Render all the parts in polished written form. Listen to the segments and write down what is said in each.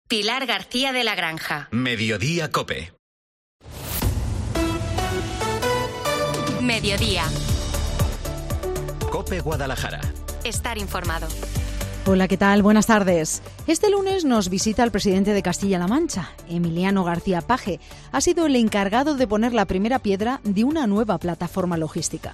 Pilar García de la Granja. Mediodía COPE. Mediodía. COPE Guadalajara. Estar informado. Hola, ¿qué tal? Buenas tardes. Este lunes nos visita el presidente de Castilla-La Mancha, Emiliano García Paje. Ha sido el encargado de poner la primera piedra de una nueva plataforma logística.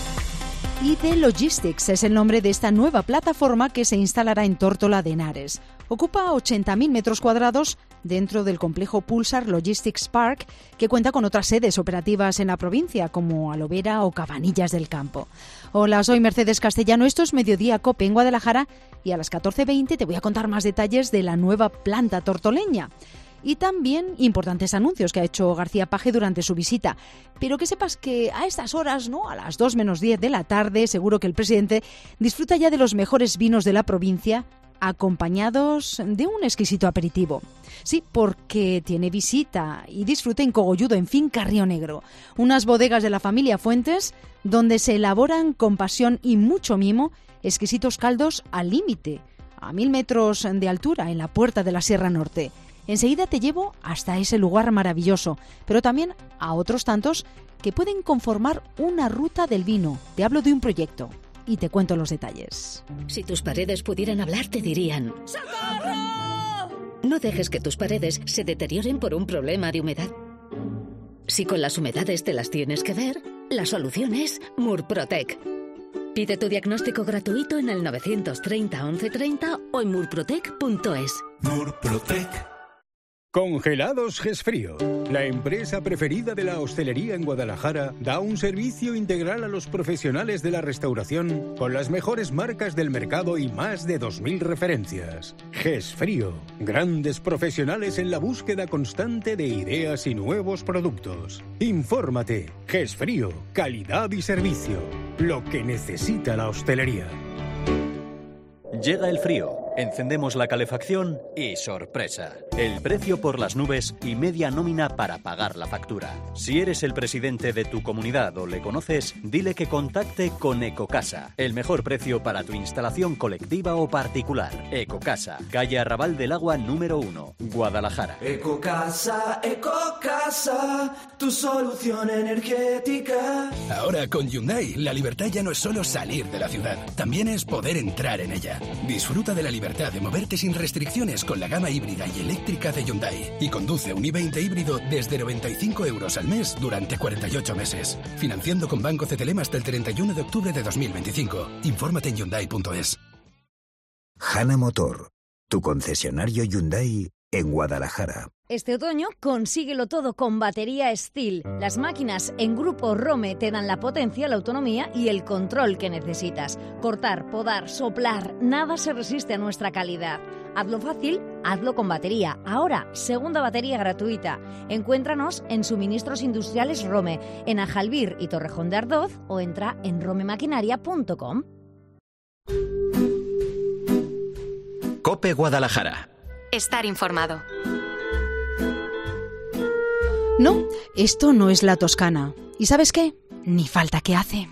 ID Logistics es el nombre de esta nueva plataforma que se instalará en Tórtola de Henares. Ocupa 80.000 metros cuadrados dentro del complejo Pulsar Logistics Park, que cuenta con otras sedes operativas en la provincia, como Alovera o Cabanillas del Campo. Hola, soy Mercedes Castellano, esto es Mediodía COPE en Guadalajara y a las 14:20 te voy a contar más detalles de la nueva planta tortoleña. Y también importantes anuncios que ha hecho García Paje durante su visita. Pero que sepas que a estas horas, ¿no?, a las 2 menos 10 de la tarde, seguro que el presidente disfruta ya de los mejores vinos de la provincia, acompañados de un exquisito aperitivo. Sí, porque tiene visita y disfruta en Cogolludo, en Finca Río Negro, unas bodegas de la familia Fuentes, donde se elaboran con pasión y mucho mimo exquisitos caldos al límite, a 1.000 metros de altura, en la puerta de la Sierra Norte. Enseguida te llevo hasta ese lugar maravilloso, pero también a otros tantos que pueden conformar una ruta del vino. Te hablo de un proyecto y te cuento los detalles. Si tus paredes pudieran hablar, te dirían: ¡socorro! No dejes que tus paredes se deterioren por un problema de humedad. Si con las humedades te las tienes que ver, la solución es Murprotec. Pide tu diagnóstico gratuito en el 930 1130 o en murprotec.es. Murprotec. Congelados Gesfrío, la empresa preferida de la hostelería en Guadalajara, da un servicio integral a los profesionales de la restauración con las mejores marcas del mercado y más de 2.000 referencias. Gesfrío, grandes profesionales en la búsqueda constante de ideas y nuevos productos. Infórmate. Gesfrío, calidad y servicio, lo que necesita la hostelería. Llega el frío, encendemos la calefacción y ¡sorpresa! El precio por las nubes y media nómina para pagar la factura. Si eres el presidente de tu comunidad o le conoces, dile que contacte con Ecocasa. El mejor precio para tu instalación colectiva o particular. Ecocasa, calle Arrabal del Agua número 1, Guadalajara. Ecocasa, Ecocasa, tu solución energética. Ahora con Hyundai, la libertad ya no es solo salir de la ciudad, también es poder entrar en ella. Disfruta de la libertad de moverte sin restricciones con la gama híbrida y eléctrica de Hyundai y conduce un i20 híbrido desde 95 euros al mes durante 48 meses. Financiando con Banco CTLM hasta el 31 de octubre de 2025. Infórmate en Hyundai.es. Hanna Motor, tu concesionario Hyundai en Guadalajara. Este otoño consíguelo todo con batería Steel. Las máquinas en Grupo Rome te dan la potencia, la autonomía y el control que necesitas. Cortar, podar, soplar, nada se resiste a nuestra calidad. Hazlo fácil, hazlo con batería. Ahora, segunda batería gratuita. Encuéntranos en Suministros Industriales Rome, en Ajalbir y Torrejón de Ardoz, o entra en romemaquinaria.com. COPE Guadalajara. Estar informado. No, esto no es la Toscana. ¿Y sabes qué? Ni falta que hace.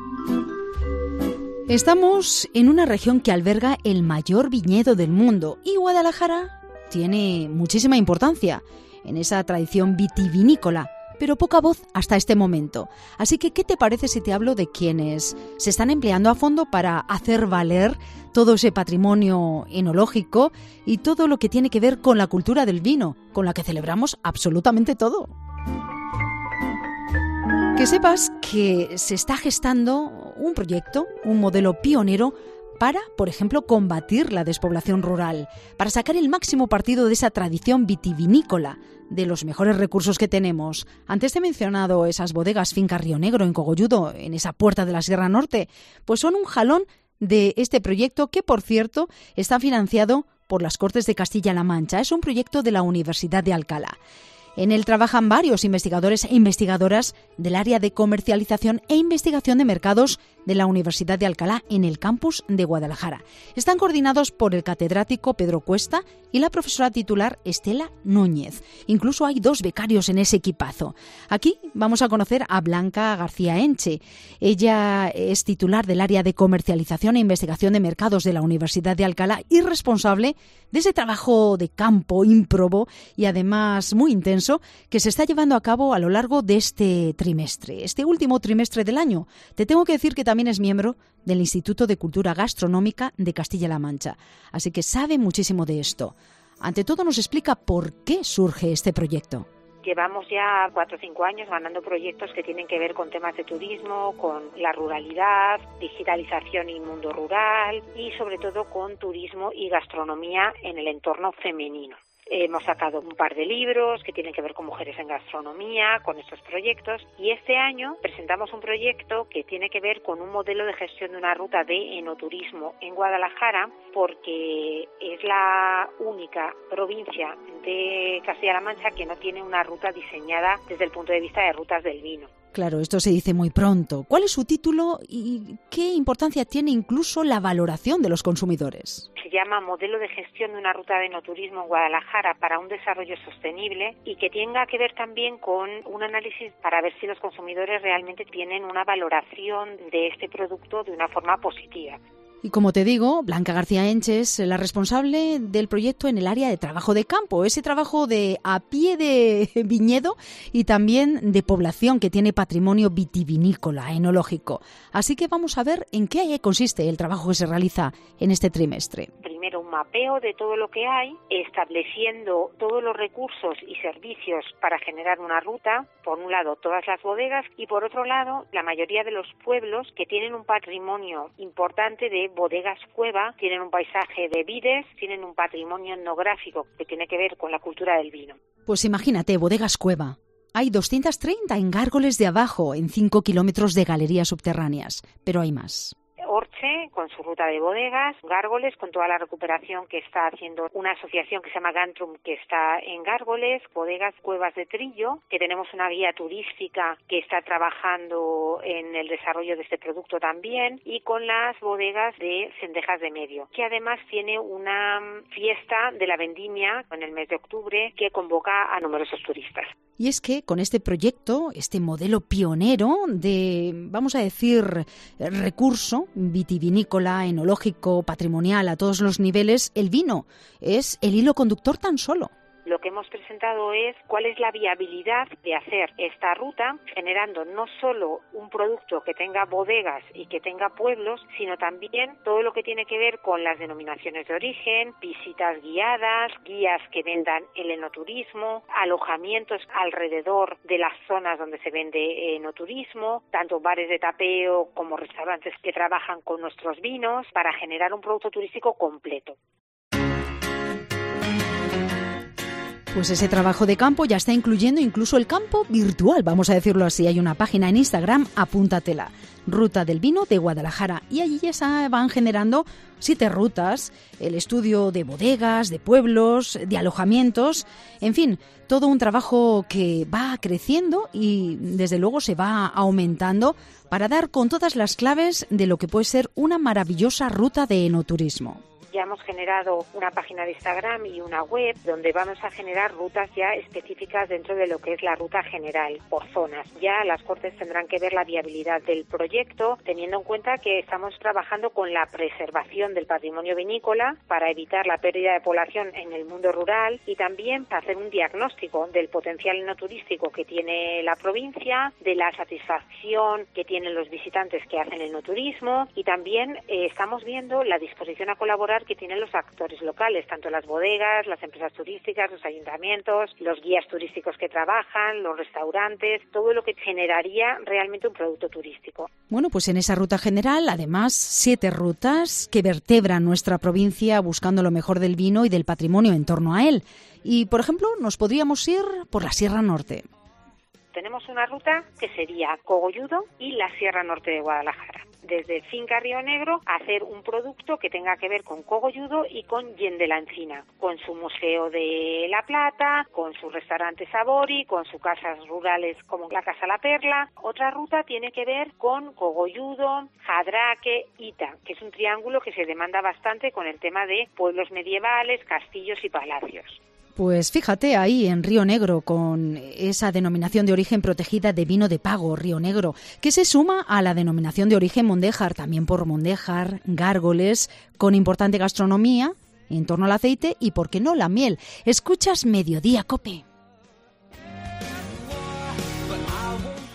Estamos en una región que alberga el mayor viñedo del mundo y Guadalajara tiene muchísima importancia en esa tradición vitivinícola, pero poca voz hasta este momento. Así que, ¿qué te parece si te hablo de quienes se están empleando a fondo para hacer valer todo ese patrimonio enológico y todo lo que tiene que ver con la cultura del vino, con la que celebramos absolutamente todo? Que sepas que se está gestando un proyecto, un modelo pionero para, por ejemplo, combatir la despoblación rural, para sacar el máximo partido de esa tradición vitivinícola, de los mejores recursos que tenemos. Antes te he mencionado esas bodegas Finca Río Negro en Cogolludo, en esa puerta de la Sierra Norte, pues son un jalón de este proyecto que, por cierto, está financiado por las Cortes de Castilla-La Mancha. Es un proyecto de la Universidad de Alcalá. En él trabajan varios investigadores e investigadoras del área de comercialización e investigación de mercados de la Universidad de Alcalá en el campus de Guadalajara. Están coordinados por el catedrático Pedro Cuesta y la profesora titular Estela Núñez. Incluso hay 2 becarios en ese equipazo. Aquí vamos a conocer a Blanca García Enche. Ella es titular del área de comercialización e investigación de mercados de la Universidad de Alcalá y responsable de ese trabajo de campo ímprobo y además muy intenso que se está llevando a cabo a lo largo de este trimestre, este último trimestre del año. Te tengo que decir que también es miembro del Instituto de Cultura Gastronómica de Castilla-La Mancha, así que sabe muchísimo de esto. Ante todo nos explica por qué surge este proyecto. Llevamos ya 4 o 5 años ganando proyectos que tienen que ver con temas de turismo, con la ruralidad, digitalización y mundo rural y sobre todo con turismo y gastronomía en el entorno femenino. Hemos sacado un par de libros que tienen que ver con mujeres en gastronomía, con estos proyectos, y este año presentamos un proyecto que tiene que ver con un modelo de gestión de una ruta de enoturismo en Guadalajara, porque es la única provincia de Castilla-La Mancha que no tiene una ruta diseñada desde el punto de vista de rutas del vino. Claro, esto se dice muy pronto. ¿Cuál es su título y qué importancia tiene incluso la valoración de los consumidores? Se llama Modelo de gestión de una ruta de enoturismo en Guadalajara para un desarrollo sostenible y que tenga que ver también con un análisis para ver si los consumidores realmente tienen una valoración de este producto de una forma positiva. Y como te digo, Blanca García Enche es la responsable del proyecto en el área de trabajo de campo, ese trabajo de a pie de viñedo y también de población que tiene patrimonio vitivinícola, enológico. Así que vamos a ver en qué consiste el trabajo que se realiza en este trimestre. Primero un mapeo de todo lo que hay, estableciendo todos los recursos y servicios para generar una ruta, por un lado todas las bodegas y por otro lado la mayoría de los pueblos que tienen un patrimonio importante de bodegas cueva, tienen un paisaje de vides, tienen un patrimonio etnográfico que tiene que ver con la cultura del vino. Pues imagínate, bodegas cueva. Hay 230 en Gárgoles de Abajo, en 5 kilómetros de galerías subterráneas, pero hay más. Orche, con su ruta de bodegas, Gárgoles, con toda la recuperación que está haciendo una asociación que se llama Gantrum, que está en Gárgoles, bodegas Cuevas de Trillo, que tenemos una guía turística que está trabajando en el desarrollo de este producto también, y con las bodegas de Cendejas de Medio, que además tiene una fiesta de la vendimia en el mes de octubre que convoca a numerosos turistas. Y es que con este proyecto, este modelo pionero de, vamos a decir, recurso vitivinícola, enológico, patrimonial a todos los niveles, el vino es el hilo conductor tan solo. Lo que hemos presentado es cuál es la viabilidad de hacer esta ruta generando no solo un producto que tenga bodegas y que tenga pueblos, sino también todo lo que tiene que ver con las denominaciones de origen, visitas guiadas, guías que vendan el enoturismo, alojamientos alrededor de las zonas donde se vende enoturismo, tanto bares de tapeo como restaurantes que trabajan con nuestros vinos para generar un producto turístico completo. Pues ese trabajo de campo ya está incluyendo incluso el campo virtual, vamos a decirlo así. Hay una página en Instagram, apúntatela, Ruta del Vino de Guadalajara. Y allí ya se van generando 7 rutas, el estudio de bodegas, de pueblos, de alojamientos, en fin, todo un trabajo que va creciendo y desde luego se va aumentando para dar con todas las claves de lo que puede ser una maravillosa ruta de enoturismo. Ya hemos generado una página de Instagram y una web donde vamos a generar rutas ya específicas dentro de lo que es la ruta general, por zonas. Ya las Cortes tendrán que ver la viabilidad del proyecto, teniendo en cuenta que estamos trabajando con la preservación del patrimonio vinícola para evitar la pérdida de población en el mundo rural y también para hacer un diagnóstico del potencial enoturístico que tiene la provincia, de la satisfacción que tienen los visitantes que hacen el enoturismo y también estamos viendo la disposición a colaborar que tienen los actores locales, tanto las bodegas, las empresas turísticas, los ayuntamientos, los guías turísticos que trabajan, los restaurantes, todo lo que generaría realmente un producto turístico. Bueno, pues en esa ruta general, además, 7 rutas que vertebran nuestra provincia buscando lo mejor del vino y del patrimonio en torno a él. Y, por ejemplo, nos podríamos ir por la Sierra Norte. Tenemos una ruta que sería Cogolludo y la Sierra Norte de Guadalajara. Desde Finca Río Negro, hacer un producto que tenga que ver con Cogolludo y con Yen de la Encina, con su Museo de la Plata, con su restaurante Sabori, con sus casas rurales como la Casa La Perla. Otra ruta tiene que ver con Cogolludo, Jadraque, Ita, que es un triángulo que se demanda bastante con el tema de pueblos medievales, castillos y palacios. Pues fíjate ahí en Río Negro, con esa denominación de origen protegida de vino de pago, Río Negro, que se suma a la denominación de origen Mondéjar, también por Mondéjar, Gárgoles, con importante gastronomía en torno al aceite y, ¿por qué no?, la miel. Escuchas Mediodía, COPE.